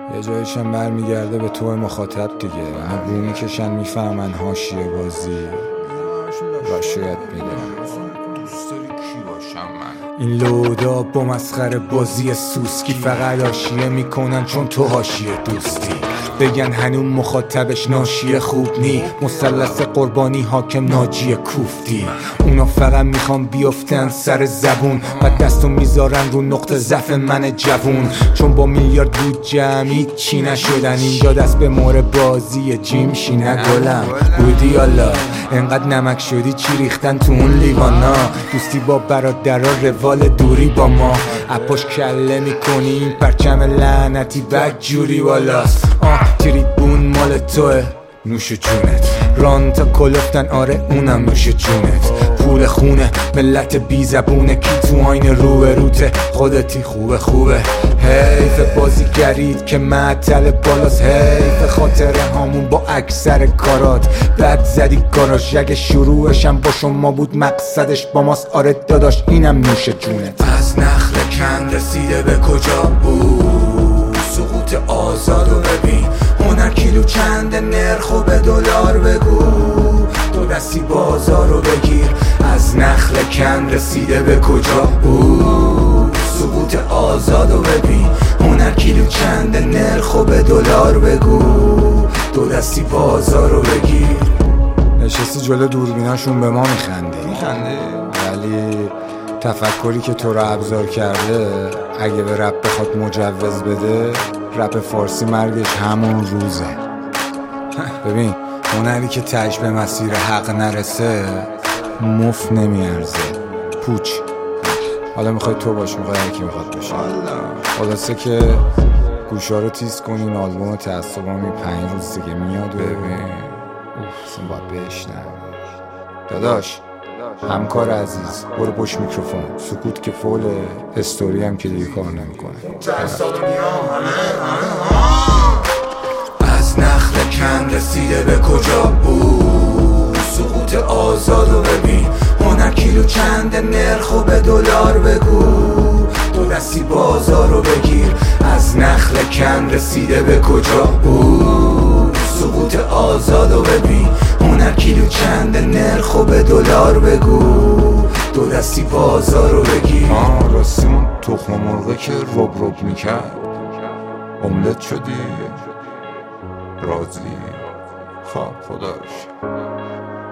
یه جایشم برمیگرده به تو مخاطب دیگه. رو میکشن میفهمن حاشیه بازی را شاید میدونم دوست داری کی باشم من. این لودا با مسخره بازی سوسکی فقط حاشیه میکنن چون تو حاشیه دوستی. بگن هنوز مخاطبش ناشیه خوب نی، مثلث قربانی حاکم ناجی کوفتی. اونا فقط میخوان بیافتن سر زبون، بعد دستو میذارن رو نقطه ضعف من جوون. چون با میلیارد بود جمعی چی نشدن، اینجا دست به مور بازی جیم شی نگلم بودی. حالا انقدر نمک شدی چی ریختن تو اون لیوانا، دوستی با برادرها روال دوری با ما. اپاش کله میکنی این پرچم لعنتی بد جوری والاست. تریبون مال توه نوش جونت، ران تا کلفتن آره اونم نوش جونت. پول خونه ملت بی زبونه، کی تو آینه رو روته خودتی خوبه خوبه. حیف بازی گرید که معطل بالاست، حیف خاطره هامون با اکثر کارات. بد زدی گاراژ اگه شروعشم با شما بود مقصدش با ماست. آره داداش اینم نوش جونت. از نخل کن رسیده به کجا بود، سقوط آزادو ببین. هنر کیلو چنده نرخو به دلار بگو، دو دستی بازارو بگیر. از نخل کن رسیده به کجا بود، سقوط آزادو ببین. هنر کیلو چنده نرخو به دلار بگو، دو دستی بازارو بگیر. نشستی جلو دوربیناشون به ما میخندی ولی تفکری که تو رو ابزار کرده اگه به رپ بخواد مجوز بده، رپ فارسی مرگش همون روزه. ببین هنری که تاج به مسیر حق نرسه مفت نمیارزه، پوچ. حالا میخوای تو باش، میخوای هر کی میخواد باشه. خلاصه که گوشا رو تیز کنین، آلبوم تعصبامی 5 روز دیگه میاد. ببین اصلا باید بشنم داداش. همکار عزیز برو پشت میکروفون، سکوت که فوله، استوری هم که دیگه کار نمیکنه. از نخل کن رسیده به کجا بود، سقوط آزادو ببین. هنر کیلو چنده نرخو به دلار بگو، دو دستی بازارو بگیر. از نخل کن رسیده به کجا بود، سقوط آزادو ببین. هنر کیلو چنده نرخو به دلار بگو، دو دستی بازارو بگیر. راستیمون تخم مرغه که رب میکرد املت شدی راضی. خب خدا روش